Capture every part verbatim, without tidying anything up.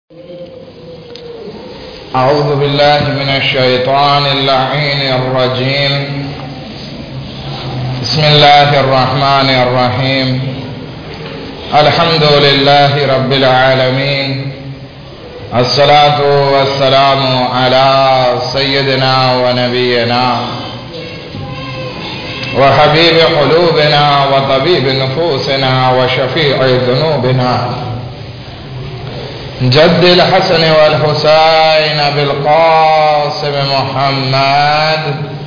أعوذ بالله من الشيطان اللعين الرجيم. بسم الله الرحمن الرحيم. الحمد لله رب العالمين. الصلاة والسلام على سيدنا ونبينا وحبيب قلوبنا وطبيب نفوسنا وشفيع ذنوبنا جد الحسن والحسين بالقاسم محمد.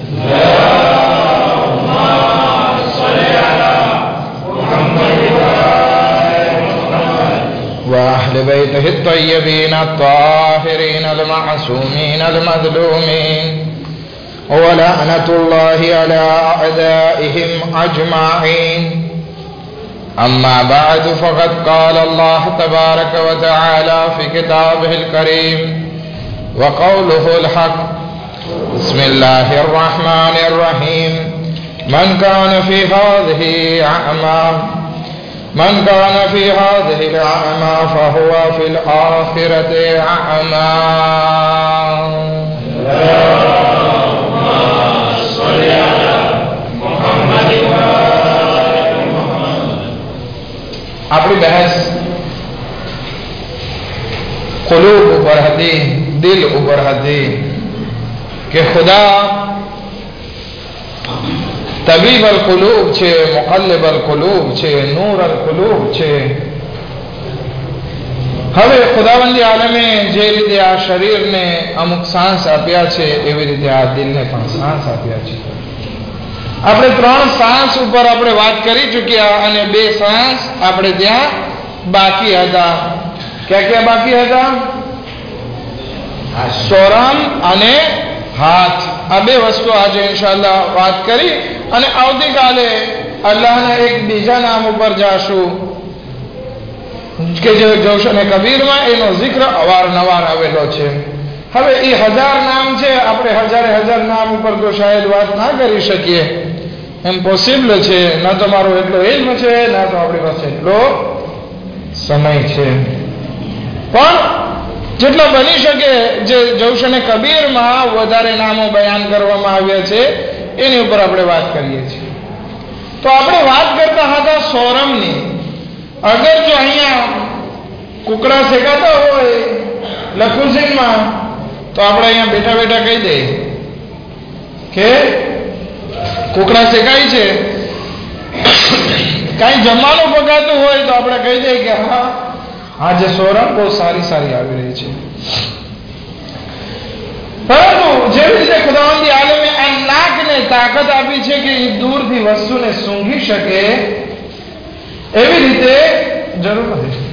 اللهم صل على محمد وأهل بيته الطيبين الطاهرين المعصومين المظلومين، ولعنة الله على أعدائهم أجمعين. أما بعد، فقد قال الله تبارك وتعالى في كتابه الكريم وقوله الحق: بسم الله الرحمن الرحيم. من كان في هذه أعمى من كان في هذه الأعمى فهو في الآخرة أعمى. اللهم صل على محمد. આપણી બહેસ કુલૂબ ઉપર હતી, દિલ ઉપર હતી કે ખુદા તબીબ અલ કુલૂબ છે, મુકલ્લિબ અલ કુલૂબ છે, નૂર અલ કુલૂબ છે. હવે ખુદાવંદી આલમે જે રીતે આ શરીરને અમુક સાંસ આપ્યા છે, એવી રીતે આ દિલને પણ સાંસ આપ્યા છે. આપણે ત્રણ સાંસ ઉપર આપણે વાત કરી ચૂક્યા અને બે સાંસ આપણે ત્યાં બાકી હતા. ક્યાં ક્યાં બાકી હતા? સોરમ અને હાથ. આ બે વસ્તુ આજે ઇન્શાઅલ્લાહ વાત કરી અને આવતીકાલે અલ્લાહના એક બીજા નામ ઉપર જાશું કે જે જૌશને કબીરમાં એનો જિક્ર અવારનવાર આવેલો છે. હવે એ હજાર નામ છે, આપણે હજારે હજાર નામ ઉપર તો શાયદ વાત ના કરી શકીએ, ઇમ્પોસિબલ છે. ના તો મારો એટલો ઇલ્મ છે, ના તો આપણી પાસે એટલો સમય છે. પણ જેટલા બની શકે, જે જૌશને કબીરમાં વધારે નામો બયાન કરવામાં આવ્યા છે, એની ઉપર આપણે વાત કરીએ છીએ. તો આપણે વાત કરતા હતા સોરમની. અગર જો અહીંયા કુકડા શેકાતા હોય લખુસિનમાં, તો આપણે અહીંયા બેઠા બેઠા કહી દઈએ કે કુકડા શેકાય છે. કઈ જમવાનું પકાતું હોય તો આપણે કહી દઈએ કે હા, આજે સોરમ બહુ સારી સારી આવી રહી છે. પરંતુ જેવી રીતે ખુદાવંદી આલમે આ નાકને તાકાત આપી છે કે એ દૂરથી વસ્તુને સૂંઘી શકે, એવી રીતે જરૂર નથી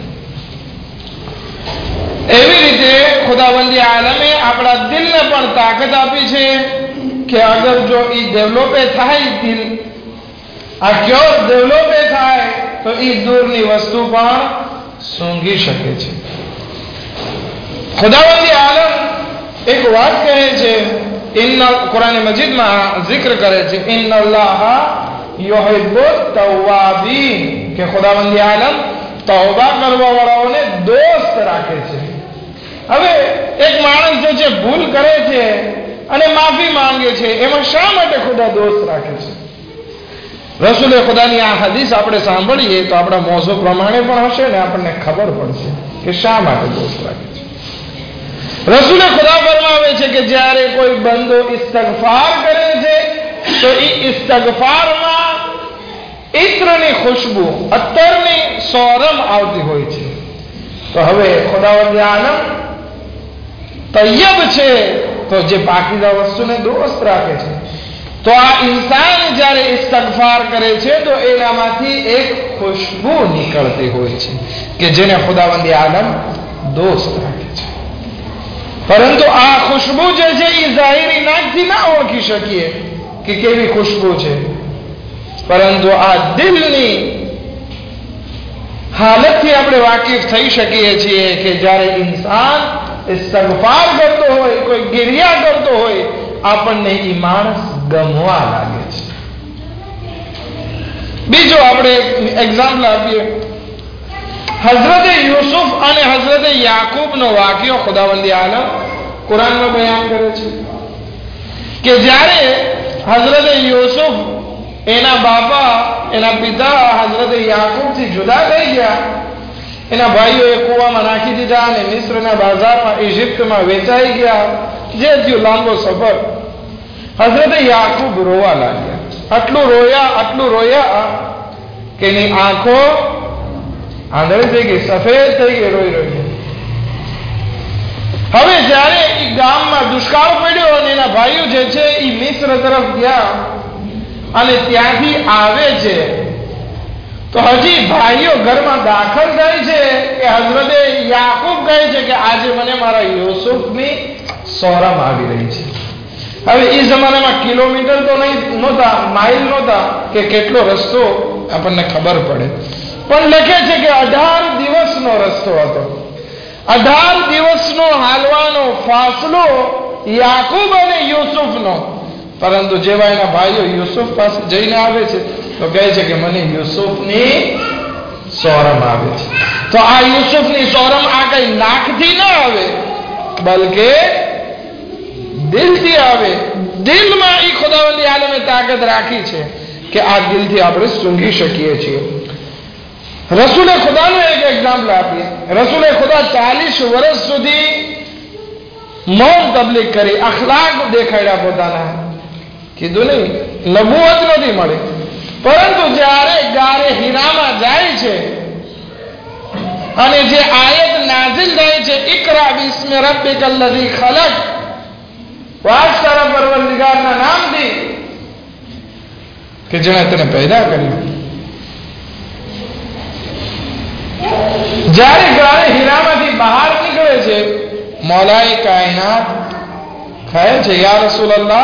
એવી રીતે ખુદાવંદી આલમે આપણા દિલને પણ તાકાત આપી છે કે અગર જો એ ડેવલપે થાય, દિલ આ ક્યોર ડેવલપે થાય, તો એ દૂરની વસ્તુ પણ સૂંઘી શકે છે. ખુદાવંદી આલમ એક વાત કહે છે, ઇન્ના કુરાન મજીદમાં જિક્ર કરે છે, ઇન્નલ્લાહ યુહિબ્બુત તવ્વાબીન, કે ખુદાવંદી આલમ તૌબા કરવા વાળાઓને દોસ્ત રાખે છે. હવે એક માણસ જો છે ભૂલ કરે છે અને માફી માંગે છે, એમાં શા માટે ખુદા દોસ્ત રાખે છે? રસૂલે ખુદાની આ હદીસ આપણે સાંભળીએ તો આપણા મોઝો પ્રમાણે પણ હશે ને આપણને ખબર પડશે કે શા માટે દોસ્ત રાખે છે. રસૂલે ખુદા ફરમાવે છે કે જ્યારે કોઈ બંદો ઇસ્તિગફાર કરે છે તો એ ઇસ્તિગફારમાં ઇત્રની ખુશ્બુ, અત્તરની સોરમ આવતી હોય છે. તો હવે ખુદાવંદ આલમ તૈયબ છે, તો જે પાકીઝા વસ્તુને દોસ્ત રાખે છે. તો આ ઇન્સાન જ્યારે ઇસ્તિગફાર કરે છે તો એનામાંથી એક ખુશ્બુ નીકળતી હોય છે કે જેને ખુદાવંદ આલમ દોસ્ત રાખે છે. પરંતુ આ ખુશ્બુ જે છે એ ઝાહિરી નાકથી ના ઓળખી શકીએ કે કેવી ખુશ્બુ છે, પરંતુ આ દિલની હાલતથી આપણે વાકેફ થઈ શકીએ છીએ કે જ્યારે ઇન્સાન ઇસ્તિગફાર કરતો હોય, કોઈ ગિરિયા કરતો હોય, આપણને એ માણસ ગમવા લાગે છે. બીજો આપણે એક્ઝામ્પલ આપીએ હઝરતે યુસુફ અને હઝરતે યાકૂબનો વાક્યો ખુદાવંદી આલમ કુરાનમાં બયાન કરે છે કે જ્યારે હઝરતે યુસુફ એના બાપા એના પિતા હઝરતે યાકૂબથી જુદા થઈ ગયા, એના ભાઈઓ એ કૂવામાં નાખી દીધા અને મિસ્રના બજારમાં ઇજિપ્તમાં વેચાઈ ગયા, જે થયું લાંબો સફર. હઝરતે યાકૂબ રોવા લાગ્યા, આટલું રોયા આટલું રોયા કે એની આંખો આંધળી થઈ ગઈ, સફેદ થઈ ગઈ રોઈ રોઈ. હવે જ્યારે એ ગામમાં દુષ્કાળ પડ્યો અને એના ભાઈઓ જે છે એ મિસ્ર તરફ ગયા અને ત્યાંથી આવે છે, તો હજી ભાઈઓ ઘરમાં દાખલ થાય છે કે હઝરતે યાકૂબ કહે છે કે આજે મને મારા યુસુફની સોરમ આવી રહી છે. હવે એ જમાનામાં કિલોમીટર તો નહીં નહોતા, માઇલ નહોતા કે કેટલો રસ્તો આપણને ખબર પડે, પણ લખે છે કે અઢાર દિવસનો રસ્તો હતો. અઢાર દિવસનો હાલવાનો ફાસલો યાકૂબ અને યુસુફનો. પરંતુ જેવા એના ભાઈઓ યુસુફ પાસે જઈને આવે છે તો કહે છે કે મને યુસુફની સોરમ આવે છે. તો આ યુસુફની સોરમ આ કઈ નાકથી ના આવે, બલકે દિલથી આવે. દિલમાં એ ખુદાવંદી આલમે તાકાત રાખી છે કે આ દિલથી આપણે સૂંઘી શકીએ છીએ. રસૂલે ખુદાનું એક એક્ઝામ્પલ આપીએ. રસૂલે ખુદા ચાલીસ વર્ષ સુધી મૌન તબલીગ કરી, અખલાક દેખાડ્યા પોતાના. કીધું નહીં, નબુવત નથી મળી, પરંતુ જ્યારે ગારે હીરામાં જાય છે અને જે આયત નાઝિલ થાય છે, ઇકરા બિસ્મિ રબ્બિકલ લઝી ખલક, વાસ તારા પરવરદિગારના નામથી કે જેણે તને પેદા કર્યું. જ્યારે ગારે હીરામાંથી બહાર નીકળે છે, મૌલાએ કાયનાત કહે છે, યા રસૂલલ્લાહ,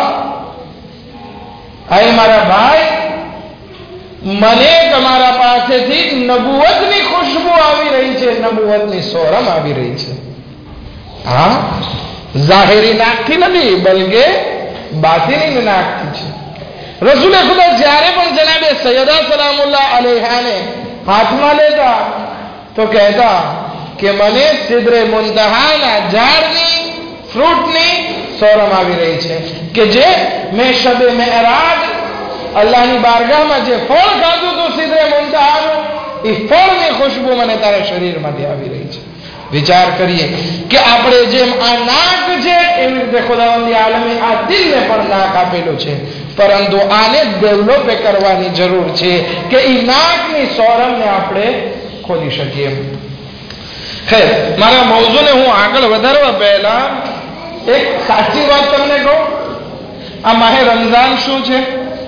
આય મારા ભાઈ, મને તમારા પાસેથી નબુવતની ખુશ્બુ આવી રહી છે, નબુવતની સોરમ આવી રહી છે. હા, જાહેરી નાકથી નથી, બલકે બાતિની નાકથી છે. રસૂલે ખુદા જ્યારે પણ જનાબે સૈયદા સલામુલ્લાહ અલૈહાને હાથમાં લેતા તો કહેતા કે મને સિદરે મુંતહાના ઝાડની ફ્રૂટની સોરમ આવી રહી છે, કે જે મેં શબે મેરાજ અલ્લાહની બારગાહમાં જે ફળ ખાધું હતું સિદરે મુંતહાનું, એ ફળની ખુશ્બુ મને તારા શરીરમાંથી આવી રહી છે. વિચાર કરીએ કે આપણે જેમ આ નાક છે એવી રીતે ખુદાવંદી આલમે આ દિલને પણ નાક આપેલું છે, પરંતુ આને ડેવલપ કરવાની જરૂર છે કે એ નાકની સોરમને આપણે ખોલી શકીએ. ખેર, મારા મૌજૂને હું આગળ વધારવા પહેલા એક સાચી વાત તમને કહું. આ માહે રમઝાન શું છે?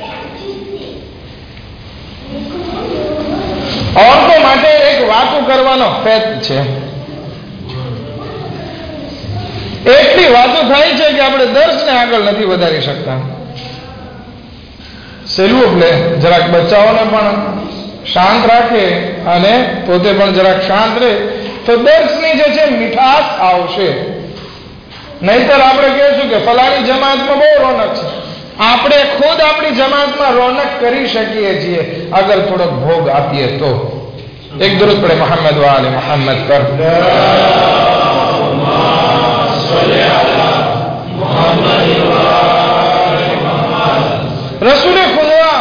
औरतों માટે એક વાતો કરવાનો ફેત છે. એટલી વાતો થાય છે કે આપણે દર્શને આગળ નથી વધારી શકતા. સેલું લે જરાક બચ્ચાઓને પણ શાંત રાખે અને પોતે પણ જરાક શાંત રહે તો દર્શની જે છે મીઠાશ આવશે. નહીતર આપણે કહીશું કે ફલાણી જમાતમાં બહુ રોનક છે. આપણે ખુદ આપણી જમાતમાં રોનક કરી શકીએ છીએ અગર થોડોક ભોગ આપીએ તો. એક દરૂદ પડે મોહમ્મદ વાલે મોહમ્મદ પર. રસૂલે ખુદા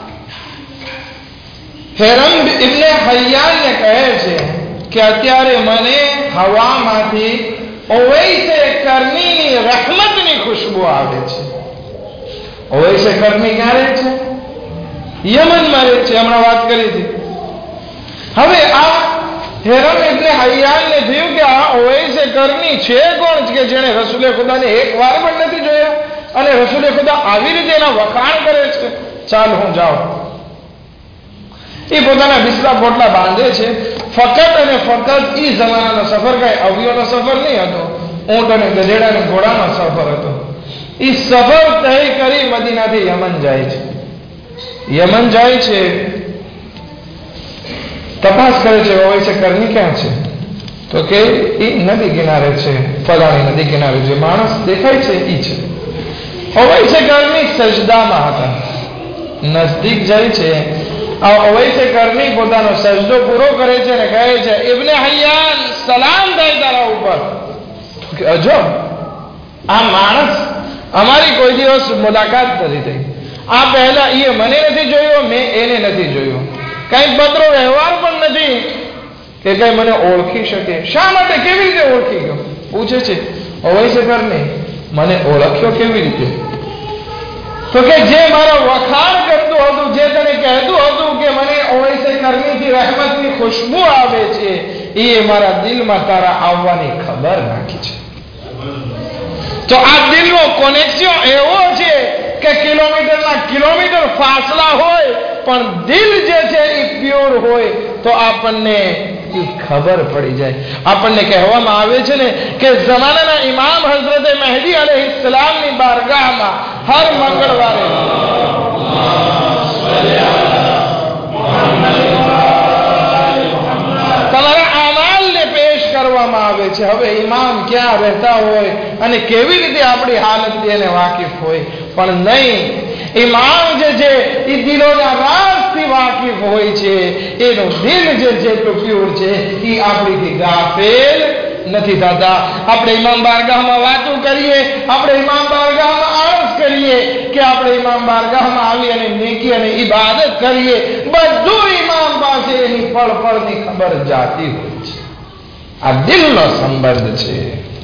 હેરમ ઇબ્ને હૈયાનને કહે છે કે અત્યારે મને હવામાંથી ઓવૈસે કરનીની રહમતની ખુશ્બુ આવે છે. ઓવૈસે કરની ક્યાં રહે છે? યમનમાં રહે છે. હમણાં વાત કરી હતી. હવે આ હેરમ ઇબ્ને હૈયાનને થયું કે આ ઓવૈસે કરની છે કોણ કે જેણે રસૂલે ખુદાને એક વાર પણ નથી જોયા અને રસૂલે ખુદા આવી રીતે એના વખાણ કરે છે. ચાલ હું જાઉં. એ પોતાના બિસ્તરા પોટલા બાંધે છે. ફકત અને ફકત એ જમાનાનો સફર કઈ અવયોનો સફર નહીં હતો, ઊંટ અને ગધેડા અને ઘોડાનો સફર હતો. એ સફર તય કરી મદીનાથી યમન જાય છે. યમન જાય છે, તપાસ કરે છે હોય છે કરની ક્યાં છે, તો કે એ નદી કિનારે છે, ફલાણી નદી કિનારે જે માણસ દેખાય છે એ છે. હોય છે કરની સજદામાં હતા. નજદીક જાય છે આ ઓવૈસે કરની પોતાનો સજદો પૂરો કરે છે અને કહે છે ઇબ્ને હૈયાન સલામ થાય તારા ઉપર. કે અજો આ માણસ અમારી કોઈ દિવસ મુલાકાત નથી થઈ. આ પહેલા એ મને નથી જોયો, મેં એને નથી જોયો. કઈ પત્રો વ્યવહાર પણ નથી કે કઈ મને ઓળખી શકે. શા માટે, કેવી રીતે ઓળખી ગયો પૂછે છે ઓવૈસે કરની. મને ઓળખ્યો કેવી રીતે? તો કે જે મારો વખાણ કરતું હતું, જે તને કહેતું હતું કે મને ઓવૈસે કરનીથી રહેમતની ખુશ્બુ આવે છે, એ મારા દિલમાં તારા આવવાની ખબર નાખી છે. તો આ દિલનો કનેક્શન એવો છે કે કિલોમીટરના કિલોમીટર ફાસલા હોય પણ દિલ જે છે એ પ્યોર હોય તો આપણને ખબર પડી જાય. આપણને કહેવામાં આવે છે ને કે જમાનાના ઇમામ હઝરત મહેદી અલૈહિસ્સલામની બારગાહમાં હર મંગળવારે તમારા અમાલને પેશ કરવામાં આવે છે. હવે ઇમામ ક્યાં રહેતા હોય અને કેવી રીતે આપણી હાલત એને વાકેફ હોય, પણ નહીં, ઇમામ જે છે એ દિલોના રાજથી વાકેફ હોય છે. એનું દિલ જે છે એટલું પ્યોર છે, એ આપણીથી ગાફેલ નથી થતા. આપણે ઇમામ બારગાહમાં વાતો કરીએ, આપણે ઇમામ બારગાહમાં આળસ કરીએ કે આપણે ઇમામ બારગાહમાં આવી અને નેકી અને ઇબાદત કરીએ, બધું ઇમામ પાસે એની પળ પળની ખબર જાતી હોય છે. આ દિલનો સંબંધ છે.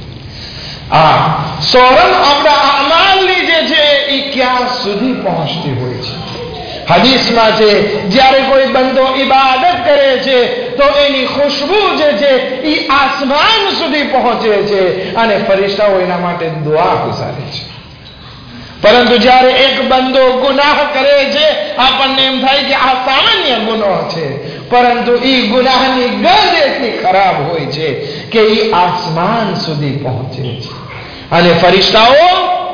આ સોરમ આપણા અમાલની જે છે એ ક્યાં સુધી પહોંચતી હોય છે. હદીસમાં છે જ્યારે કોઈ બંદો ઇબાદત કરે છે તો એની ખુશ્બુ જે છે એ આસમાન સુધી પહોંચે છે અને ફરિશ્તાઓ એના માટે દુઆ ગુજારે છે. પરંતુ જ્યારે એક બંદો ગુનાહ કરે છે, આપણને એમ થાય કે આ સામાન્ય ગુનો છે, પરંતુ એ ગુનાહની ગંધ એટલી ખરાબ હોય છે કે એ આસમાન સુધી પહોંચે છે અને ફરિશ્તાઓ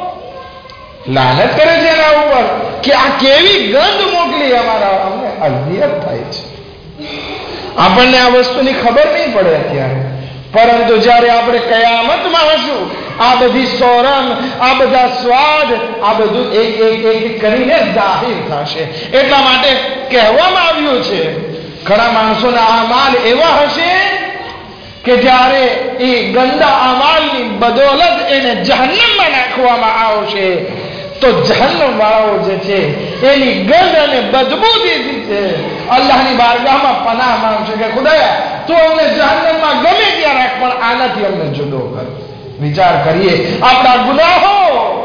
લાનત કરે છે એના ઉપર કે આ કેવી ગંધ મોકલી, અમારા અમને અઝિયત થાય છે. આપણને આ વસ્તુની ખબર નહીં પડે અત્યારે, પરંતુ જ્યારે આપણે કયામતમાં હશું, આ બધી સોરમ, આ બધા સ્વાદ, આ બધું એક એક એક કરીને જાહેર થશે. એટલા માટે કહેવામાં આવ્યું છે ઘણા માણસોના અમાલ એવા હશે કે જ્યારે એ ગંદા અમાલની બદોલત એને જહન્નમમાં નાખવામાં આવશે તો જહન્નમ વાળાઓ જે છે એની ગંધ અને બદબૂથી છે અલ્લાહની બારગાહમાં પનાહ માંગશે કે ખુદાયા તું અમને જહન્નમમાં ગમે ત્યાં રાખ, પણ આનાથી અમને જુદો કર. વિચાર કરીએ આપણા ગુનાહો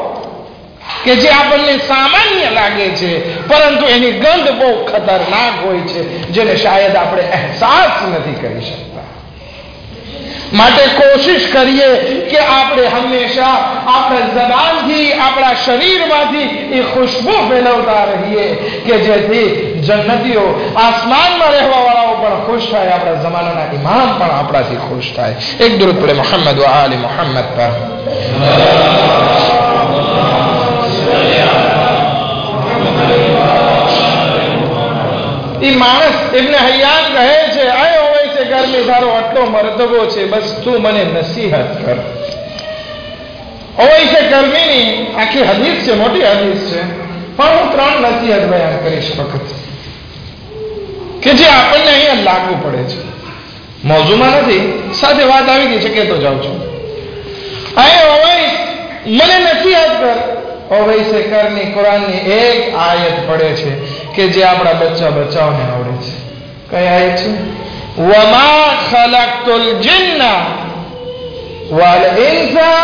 કે જે આપણને સામાન્ય લાગે છે પરંતુ એની ગંધ બહુ ખતરનાક હોય છે, જેને શાયદ આપણે અહેસાસ નથી કરી શકતા. માટે કોશિશ કરીએ કે આપણે હંમેશા આપણા જબાનથી, આપણા શરીરમાંથી એ ખુશ્બુ ફેલાવતા રહીએ કે જેથી જન્નતીઓ, આસમાનમાં રહેવા વાળાઓ પણ ખુશ થાય, આપણા જમાનાના ઇમામ પણ આપણાથી ખુશ થાય. એક દુરૂદ પડે મોહમ્મદ વ આલી મોહમ્મદ પર. એ માણસ ઇબ્ન હૈયાન કહે છે આયો હોય છે ઘરની તારો આટલો મરતબો છે, બસ તું મને નસીહત કર. હોય છે કર્મીની આખી હદીસ છે, મોટી હદીસ છે, પણ હું ત્રણ નસીહત બયાન કરીશ વખત કે જે આપણને અહીંયા લાગુ પડે છે. મોજુમાં નથી, સાથે વાત આવી ગઈ છે કે તો જાઉં છું. આયો હોય મને નસીહત કર. ઓવૈસે કરની કુરાનની એક આયત પડે છે કે જે આપણા બચ્ચા બચ્ચાઓને આવડે છે. કઈ આયત છે? વમા ખલકતુલ જિન્ના વલ ઇન્સા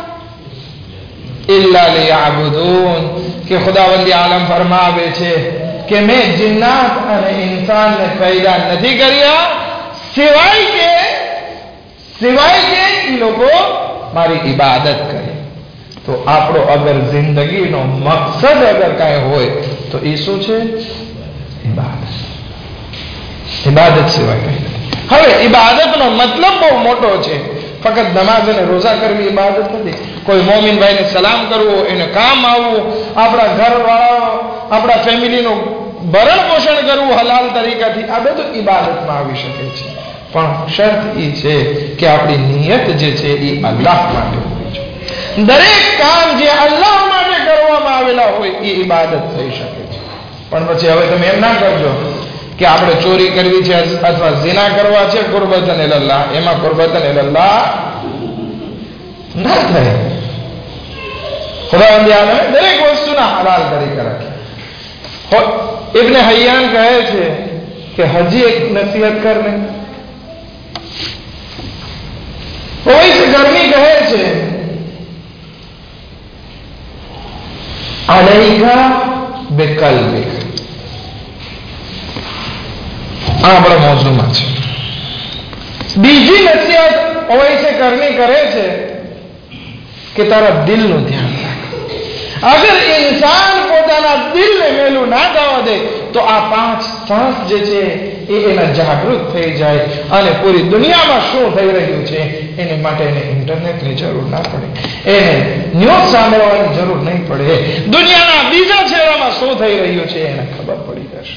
ઇલ્લા લિયઅબુદૂન. કે ખુદાવંદ આલમ ફરમાવે છે કે મેં જિન્નાત અને ઇન્સાનને પેદા નથી કર્યા સિવાય કે સિવાય કે એ લોકો મારી ઇબાદત કરે. તો આપણો અગર જિંદગીનો મકસદ અગર કાંઈ હોય તો એ શું છે? ઇબાદત. ઇબાદત સિવાય કંઈ નથી. હવે ઇબાદતનો મતલબ બહુ મોટો છે. ફક્ત નમાઝ અને રોઝા કરવી ઇબાદત નથી. કોઈ મોમિન ભાઈને સલામ કરવો, એને કામ આવવું, આપણા ઘરવાળાઓ, આપણા ફેમિલીનું ભરણ પોષણ કરવું હલાલ તરીકાથી, આ બધું ઇબાદતમાં આવી શકે છે. પણ શરત એ છે કે આપણી નિયત જે છે એ અલ્લાહ માટે હોવી જોઈએ. દરેક કામ જે અલ્લાહ માટે કરવામાં આવેલા હોય એ ઇબાદત થઈ શકે છે. પણ પછી હવે તમે એમ ના કરજો કે આપણે ચોરી કરવી છે અથવા ઝિના કરવા છે, કુરબતન ઇલલ્લાહ, એમાં કુરબતન ઇલલ્લાહ ના થાય. ખુદાવંદ આલમે દરેક વસ્તુના હલાલ તરીકે રાખે. ઇબ્ન હૈયાન કહે છે કે હજી એક નસીહત કરને. ઓવૈસ ગરમી કહે છે અલૈકા બિકલ્બિક. આ આપણા મોજુમાં છે. બીજી નસીહત ઓવૈસે કરણી કરે છે કે તારા દિલનું ધ્યાન રાખ. અગર ઇન્સાન પોતાના દિલને મેલું ના થવા દે તો આ પાંચ સાંસ જે છે એ એના જાગૃત થઈ જાય અને પૂરી દુનિયામાં શું થઈ રહ્યું છે એને માટે એને ઇન્ટરનેટની જરૂર ના પડે, એને ન્યૂઝ સાંભળવાની જરૂર નહીં પડે, દુનિયાના બીજા છેડામાં શું થઈ રહ્યું છે એને ખબર પડી જશે.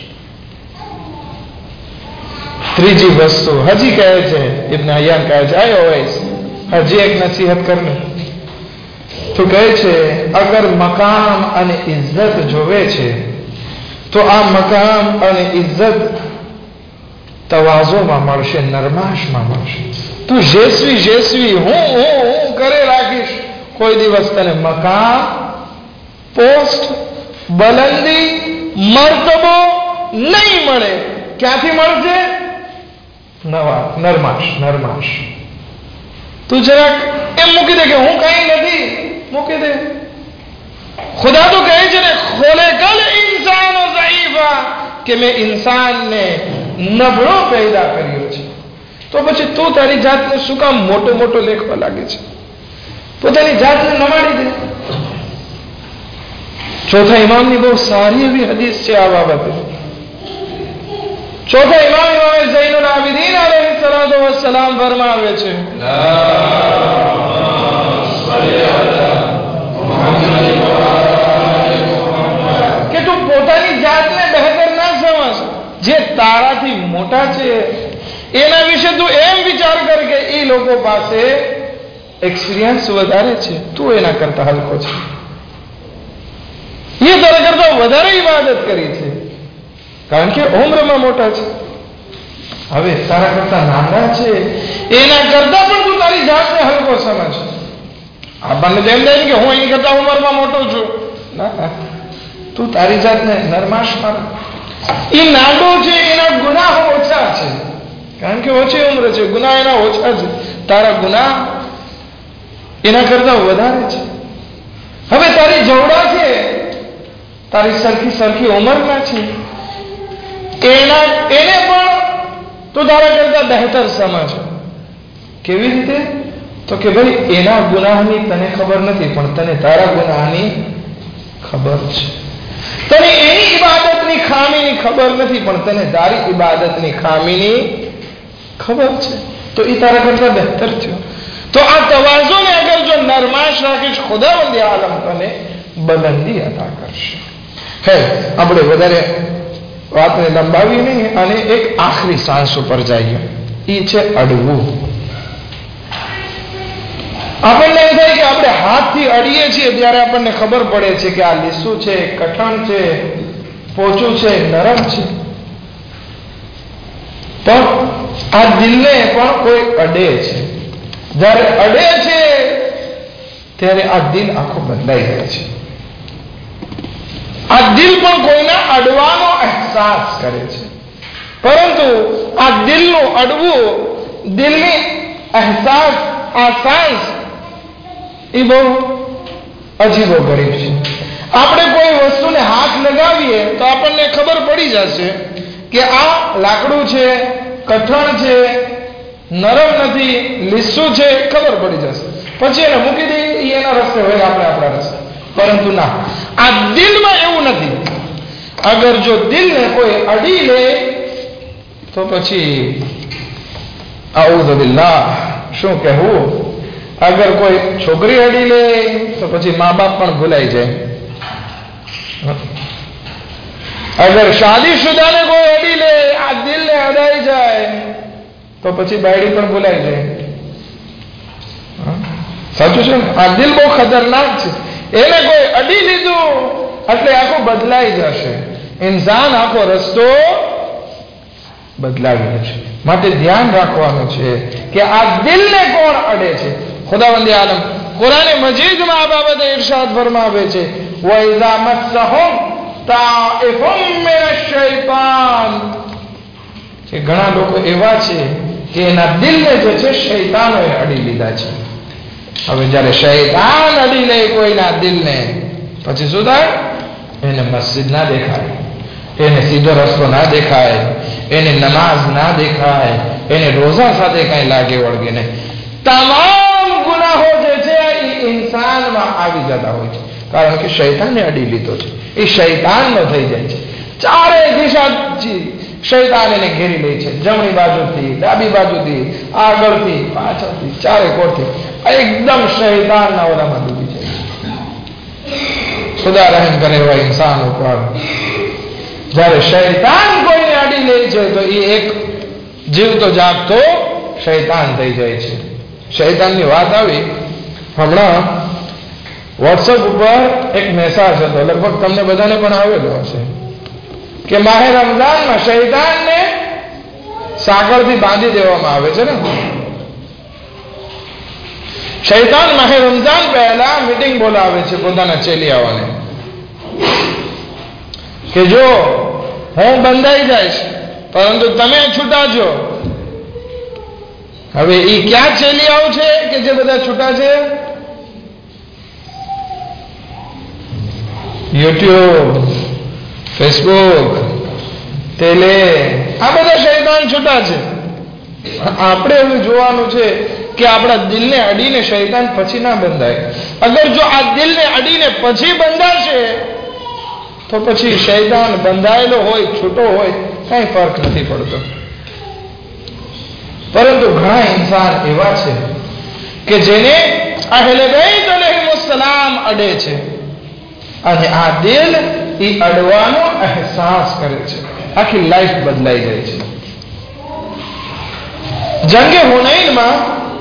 ત્રીજી વસ્તુ હજી કહે છે ઇબ્ન હૈયાન કહે છે આયો હોય હજી એક નસીહત કરને. તો કહે છે અગર મકામ અને ઇજ્જત જોવે છે તો આ મકામ અને ઇજ્જત તવાઝોમાં મળશે, નરમાશમાં મળશે. તું જેસવી જેસવી હું હું હું કરે રાખીશ, કોઈ દિવસ તને મકામ, પોસ્ટ, બલંદી, મર્તબો નહીં મળે. ક્યાંથી મળશે? નવા નરમાશ નરમાશ. તું જરાક એમ મૂકી દે કે હું કઈ નથી, મૂકી દે. ખુદા તો કહે છે ને ખોલેકલ ઇન્સાનો ઝઈફા, કે મેં ઇન્સાનને નબળો પેદા કર્યો છે. તો પછી તું તારી જાતને શું કામ મોટો મોટો લેખવા લાગે છે? પોતાની જાતને નમાડી દે. ચોથા ઇમામની બહુ સારી એવી હદીસ છે આ બાબતે. ચોથા ઇમામ ઇમામ ઝૈનુલ આબિદીન અલૈહિ સલાતુ વસ્સલામ ફરમાવે છે કે તું પોતાની જાતને બહેતર ના સમજ. જે તારાથી મોટા છે એના વિશે તું એમ વિચાર કર કે એ લોકો પાસે એક્સપિરિયન્સ વધારે છે, તું એના કરતા હલકો છે. એ તારા કરતા વધારે ઇબાદત કરી છે કારણ કે ઉંમરમાં મોટા છે. હવે તારા કરતા નાના છે એના કરતા પણ તું તારી જાતને હલકો સમજ. આપણને જેમ થાય કે હું એની કરતા ઉંમરમાં મોટો છું. ના, તું તારી જાતને નરમાશમાં. એ નાનો છે, એના ગુનાહો ઓછા છે કારણ કે ઓછી ઉંમર છે, ગુનાહ એના ઓછા છે. તારા ગુનાહ એના કરતા વધારે છે. હવે તારી જવડા છે, તારી સરખી સરખી ઉંમરના છે, એના એને પણ તું તારા કરતા બહેતર સમજ. કેવી રીતે? તો કે ભાઈ એના ગુનાહની તને ખબર નથી પણ તને તારા ગુનાહની ખબર છે. તને એની ઇબાદતની ખામીની ખબર નથી પણ તને તારી ઇબાદતની ખામીની ખબર છે. તો એ તારા કરતા બહેતર થયો. તો આ તવાઝુને અગર જો નરમાશ રાખીશ, ખુદાવંદ આલમ તને બલંદી અતા કરશે. હે આપણે વધારે વાતને લંબાવી નહીં અને એક આખરી સાંસ ઉપર જઈએ. એ છે અડવું. આપણને એમ થાય કે આપણે હાથથી અડીએ છીએ ત્યારે આપણને ખબર પડે છે કે આ લીસું છે, કઠણ છે, પોચું છે, નરમ છે. પણ આ દિલને પણ કોઈ અડે છે. જ્યારે અડે છે ત્યારે આ દિલ આખો બદલાઈ જાય છે. આ દિલ પણ કોઈના અડવાનો અહેસાસ કરે છે. પરંતુ આ દિલનું અડવું, દિલની અહેસાસ, આ સાંસ એ બહુ અજીબો ગરીબ છે. આપણે કોઈ વસ્તુને હાથ લગાવીએ તો આપણને ખબર પડી જશે કે આ લાકડું છે, કઠણ છે, નરમ નથી, લીસું છે, ખબર પડી જશે. પછી એને મૂકી દઈએ, એના રસ્તે હોય, આપણે આપણા રસ્તે. પરંતુ ના, આ દિલમાં એવું નથી. અગર જો દિલને કોઈ અડી લે તો પછી આઉઝુ બિલ્લાહ, શું કહેવું. અગર કોઈ છોકરી અડી લે તો પછી મા બાપ પણ ભૂલાઈ જાય. અગર શાદીશુદાને કોઈ અડી લે, આ દિલને અડાઈ જાય તો પછી બાયડી પણ ભૂલાઈ જાય. સાચું છે ને? આ દિલ બહુ ખતરનાક છે. એને કોઈ અડી લીધું એટલે આખું બદલાઈ જશે. ઇન્સાન આખો રસ્તો બદલાવી લે છે. માટે ધ્યાન રાખવાનું છે કે આ દિલને કોણ અડે છે. ખુદાવંદ આલમ કુરાન મજીદમાં આ બાબતે ઇરશાદ ફરમાવે છે, વઇઝા મસ્સહુમ તાઇફુમ મિનશ શૈતાન, કે ઘણા લોકો એવા છે કે એના દિલને જે છે શૈતાનોએ અડી લીધા છે. હવે જ્યારે શૈતાન અડી લે કોઈના દિલને, પછી શું થાય? એને મસ્જિદ ના દેખાય, એને સીધો રસ્તો ના દેખાય, એને નમાઝ ના દેખાય, એને રોઝા સાથે કઈ લાગે વળગે નહીં. તમામ ગુનાહો જે છે એ ઇન્સાનમાં આવી જતા હોય છે, કારણ કે શૈતાને અડી લીધો છે. એ શૈતાનનો થઈ જાય છે. ચારે દિશાથી શૈતાન એને ઘેરી લે છે, જમણી બાજુથી, ડાબી બાજુથી, આગળથી, પાછળથી, ચારે કોરથી એકદમ શૈતાનના ઓલામાં ડૂબી જાય છે. ખુદા રહેમ કરે એવા ઇન્સાન ઉપર જ્યારે શૈતાન કોઈને અડી લે છે તો એ એક જીવતો જાગતો શૈતાન થઈ જાય છે. શૈતાનની વાત આવી, હમણાં વોટ્સએપ ઉપર એક મેસેજ હતો, લગભગ તમને બધાને પણ આવેલો હશે, કે માહે રમઝાનમાં શૈતાનને સાંકળથી બાંધી દેવામાં આવે છે ને. શૈતાન માહે રમઝાન પહેલા મીટિંગ બોલાવે છે પોતાના ચેલિયાઓને કે જો હું બંધાઈ જઈશ પરંતુ તમે છૂટા છો. હવે એ ક્યાં ચેલિયાઓ છે કે જે બધા છૂટા છે? યુટ્યુબ, ફેસબુક, ટેલે, આ બધા શૈતાન છૂટા છે. આપણે એવું જોવાનું છે કે આપણા દિલને અડીને શૈતાન પછી ના બંધાય. અગર જો આ દિલને અડીને પછી બંધાશે તો પછી શૈતાન બંધાયેલો હોય, છૂટો હોય, કઈ ફરક નથી પડતો. પરંતુ ઘણા ઇન્સાન એવા છે કે જેને અહેલે બેત અલૈહિસ્સલામ અડે છે અને આ દિલ એ અડવાનો અહેસાસ કરે છે, આખી લાઈફ બદલાઈ જાય છે. જંગે હુનૈનમાં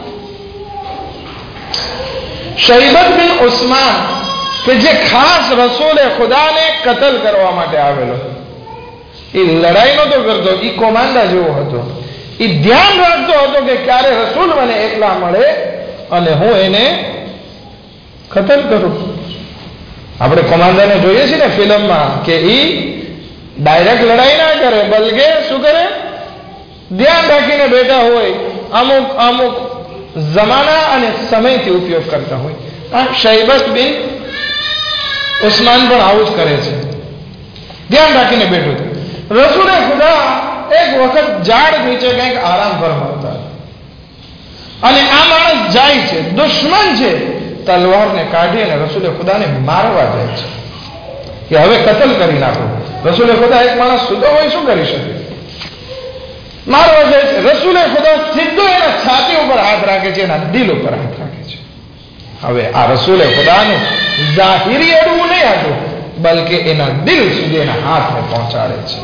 શૈબત બિન ઉસ્માન કે જે ખાસ રસૂલે ખુદાને કતલ કરવા માટે આવેલો, એ લડાઈ નહોતો કરતો, એ કોમાંડા જેવો હતો. એ ધ્યાન રાખતો હતો કે ક્યારે રસૂલ મને એકલા મળે અને હું એને કતલ કરું. આપણે કોમાંડાને જોઈએ છીએ ને ફિલ્મમાં કે એ ડાયરેક્ટ લડાઈ ના કરે, બલકે શું કરે? ધ્યાન રાખીને બેઠા હોય, અમુક અમુક જમાના અને સમયથી ઉપયોગ કરતા હોય. આ શૈબત બિન ઉસ્માન પણ આવું જ કરે છે, ધ્યાન રાખીને બેઠું. રસૂલે ખુદા એક વખત ઝાડ નીચે કંઈક આરામ ફરમાવતા અને આ માણસ જાય છે, દુશ્મન છે, તલવારને કાઢી અને રસૂલે ખુદાને મારવા જાય છે કે હવે કતલ કરી નાખો. રસૂલે ખુદા, એક માણસ સુધો હોય શું કરી શકે? મારવા જાય છે. રસૂલે ખુદા સીધો એના છાતી ઉપર હાથ રાખે છે, એના દિલ ઉપર હાથ રાખે છે. હવે આ રસૂલે ખુદાનું જાહેરી અડવું નહીં હતું, બલકે એના દિલ સુધી એના હાથને પહોંચાડે છે.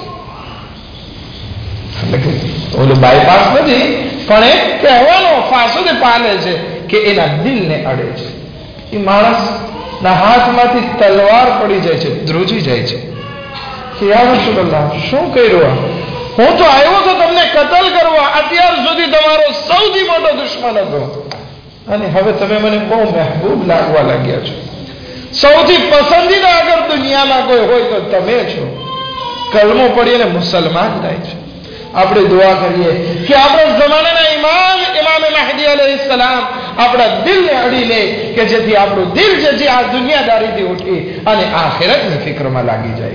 એટલે કે ઓલું બાયપાસ નથી, પણ એ કહેવાનો ફાંસો પાલે છે કે એના દિલને અડે છે. એ માણસના હાથમાંથી તલવાર પડી જાય છે, ધ્રુજી જાય છે કે યા રસૂલલ્લાહ, શું કર્યું? હું તો આવ્યો તો તમને કતલ કરવા, અત્યાર સુધી તમારો સૌથી મોટો દુશ્મન હતો અને હવે તમે મને બહુ મહેબૂબ લાગવા લાગ્યા છો. સૌથી પસંદીદા અગર દુનિયામાં કોઈ હોય તો તમે છો. કલમો પડીને મુસલમાન થાય છે. આપણે દુઆ કરીએ કે આપણા જમાનાના ઇમામ ઇમામ મહદી અલૈહિસ્સલામ આપણા દિલને અડી લે કે જેથી આપણું દિલ જે છે આ દુનિયાદારીથી ઉઠી અને આખિરતની ફિક્રમાં લાગી જાય.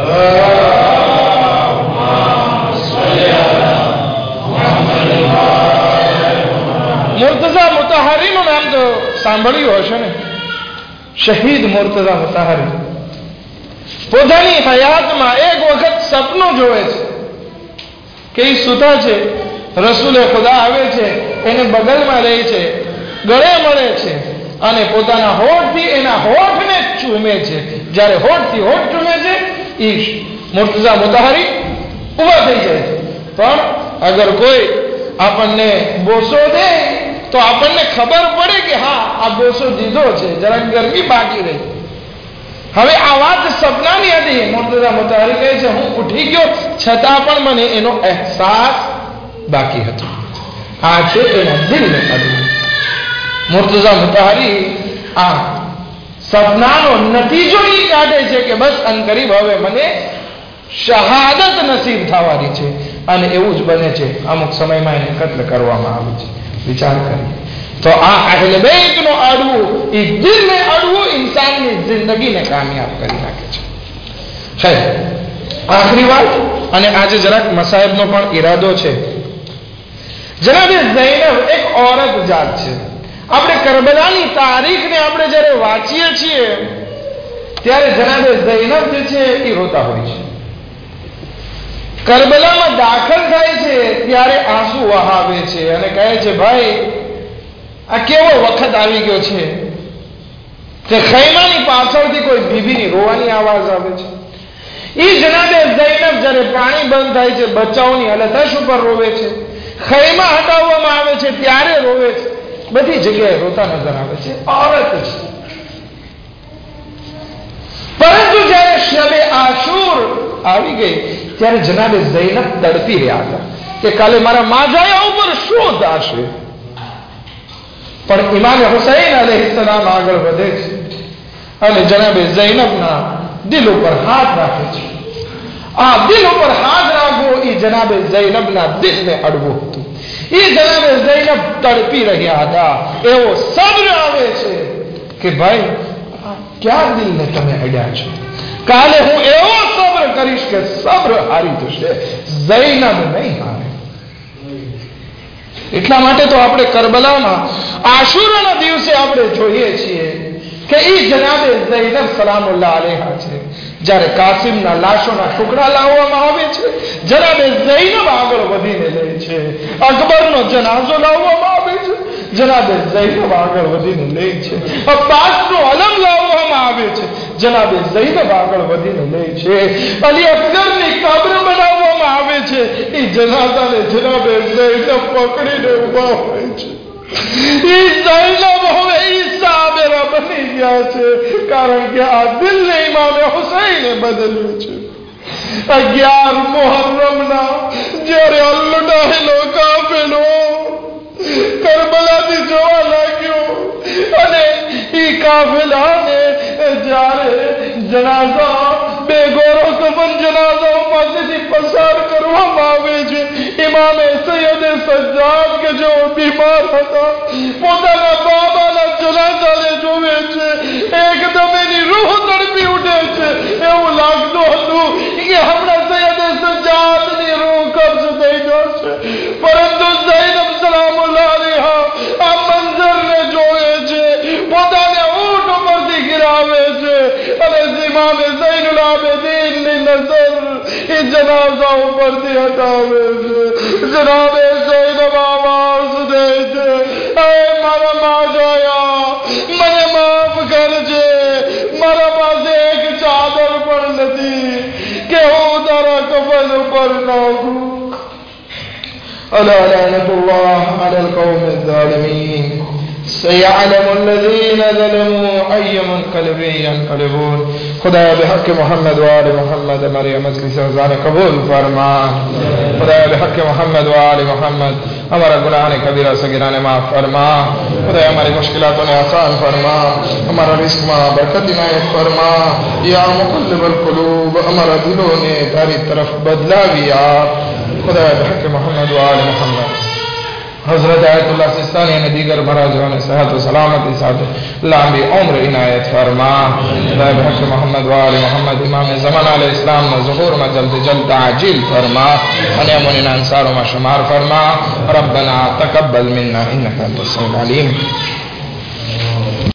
મુર્તઝા મુતહરીનું નામ તો સાંભળ્યું હશે ને, શહીદ મુર્તઝા મુતહરી. પોતાની હયાતમાં એક વખત સપનું જોવે છે કે એ સૂતા છે, રસૂલે ખુદા આવે છે, એને બગલમાં રહે છે, ગળે મળે છે અને પોતાના હોઠથી એના હોઠને ચૂમે છે. જ્યારે હોઠથી હોઠ ચૂમે છે એ મુર્તઝા મુતહરી ઉભા થઈ જાય છે. પણ અગર કોઈ આપણને બોસો દે તો આપણને ખબર પડે કે હા આ બોસો દીધો છે, જરાક ગરમી બાકી રહી. હવે આ વાત સપનાની હતી. મુર્તઝા મુતાહરી કહે છે હું ઉઠી ગયો છતાં પણ મને એનો અહેસાસ બાકી હતો. આ છે એના દિલને અડવું. મુર્તઝા મુતાહરી આ સપનાનો નતીજો એ કાઢે છે કે બસ અનકરીબ હવે મને શહાદત નસીબ થવાની છે અને એવું જ બને છે. અમુક સમયમાં એને કત્લ કરવામાં આવે છે. વિચાર કરીએ તો આ અહેલે બેતનો અડવું, એ દિલને અડવું ઇન્સાનની જિંદગીને કામયાબ કરી નાખે છે. ખૈર, આખરી વાત, અને આજે જરાક મસાહેબનો પણ ઈરાદો છે. જનાબે ઝૈનબ એક ઓરત જાત છે. આપણે કરબલાની તારીખને આપણે જ્યારે વાંચીએ છીએ ત્યારે જનાબે ઝૈનબ જે છે એ રોતા હોય છે. કરબલામાં દાખલ થાય છે ત્યારે આંસુ વહાવે છે અને કહે છે ભાઈ આ કેવો વખત આવી ગયો છે કે ખૈમાની પાછળથી કોઈ બીબીની રોવાની આવાજ આવે છે. એ જનાબે ઝૈનબ જ્યારે પાણી બંધ થાય છે બચ્ચાઓની હલતશ ઉપર રોવે છે, ખૈમા હટાવવામાં આવે છે ત્યારે રોવે છે, બધી જગ્યાએ રોતા નજર આવે છે. ઓરત છે. પરંતુ જ્યારે શબે આશુર આવી ગઈ ત્યારે જનાબે ઝૈનબ તડપી રહ્યા હતા કે કાલે મારા માજાયા ઉપર શું થશે. પણ ઇમામ હુસૈન અલૈહિસ્સલામ આગળ વધે છે અને જનાબે ઝૈનબના દિલ ઉપર હાથ રાખે છે. આ દિલ ઉપર હાથ રાખવો એ જનાબે ઝૈનબના દિલને અડવું હતું. એ જનાબે ઝૈનબ તડપી રહ્યા હતા. એવો સબ્ર આવે છે કે ભાઈ ક્યાં દિલને તમે અડ્યા છો. કાલે હું એવો સબ્ર કરીશ કે સબ્ર હારી જશે, ઝૈનબ નહીં હારે. એટલા માટે તો આપણે કરબલામાં આશુરાના દિવસે આપણે જોઈએ છીએ કે એ જનાબે ઝૈનબ સલામુલ્લાહ અલૈહા છે. જ્યારે કાસિમના લાશોના ટુકડા લાવવામાં આવે છે જનાબે ઝૈનબ આગળ વધીને લે છે. અકબરનો જનાઝો લાવવામાં આવે છે જનાબે ઝૈનબ આગળ વધીને લે છે. અબ્બાસનો અલમ લાવવામાં આવે છે જનાબે ઝૈનબ આગળ વધીને લે છે. અલી અકબરની કબ્ર બનાવવામાં આવે છે એ જનાઝાને જનાબે ઝૈનબ પકડીને ઉભા હોય છે. એ ઝૈનબ હવે ઈસાબેરા બની ગયા છે કારણ કે આ દિલને ઇમામે હુસૈને બદલ્યું છે. અગિયાર મુહર્રમના જ્યારે અલ્લાહેલો કાફેલો કરબલાથી જવા લાગ્યો અને એ કાફેલાને જ્યારે જનાઝા બે ગોરો કફન જનાઝાઓ પાસેથી પસાર કરવામાં આવે છે, ઇમામે સૈયદે સજ્જાદ કે જેઓ બીમાર હતા પોતાના બાબાના જનાઝાને જોવે છે. એકદમ એની રૂહ તડપી ઉઠે છે. એવું લાગતું હતું કે હમણાં સૈયદે સજ્જાદની રૂહ કબ્જ થઈ જશે. પરંતુ ઝૈનબ સલામુલ્લાહ અલૈહા આ મંઝરને જોવે છે, પોતાને ઊંટ ઉપરથી ગિરાવે છે અને ઇમામે ઝૈનુલ આબિદીનની નજર એ જનાઝા ઉપરથી હટાવે છે. જનાબે ઝૈનબ આવાજ દે છે, એ મારા માજાયા મને માફ કરજે, મારા પાસે એક ચાદર પણ નથી કે હું તારા કફન ઉપર નાખું. ألا لعنة الله على القوم الظالمين سيعلم الذين ظلموا أي منقلب ينقلبون. خدا بحق محمد وآل محمد ہماری مجلس رضان قبول فرما. خدا بحق محمد وآل محمد ہمارا گناہ کبیرہ صغیرہ معاف فرما. خدا ہماری مشکلاتوں نے آسان فرما. ہمارا رزق میں برکت عنایت فرما. یا مقلب القلوب ہمارا دلوں نے تاری طرف بدلا دیا. خدا بحق محمد وآل محمد حضرت آیت اللہ سستانی نے دیگر مراجعوں نے صحت و سلامتی ساتھ لامبی عمر عنایت فرما. خدا بحق محمد وآل محمد امام زمان علیہ السلام نے ظہور میں جلد جلد عاجل فرما. انعمنا انصار میں شمار فرما. ربنا تقبل منا انك انت السميع العليم.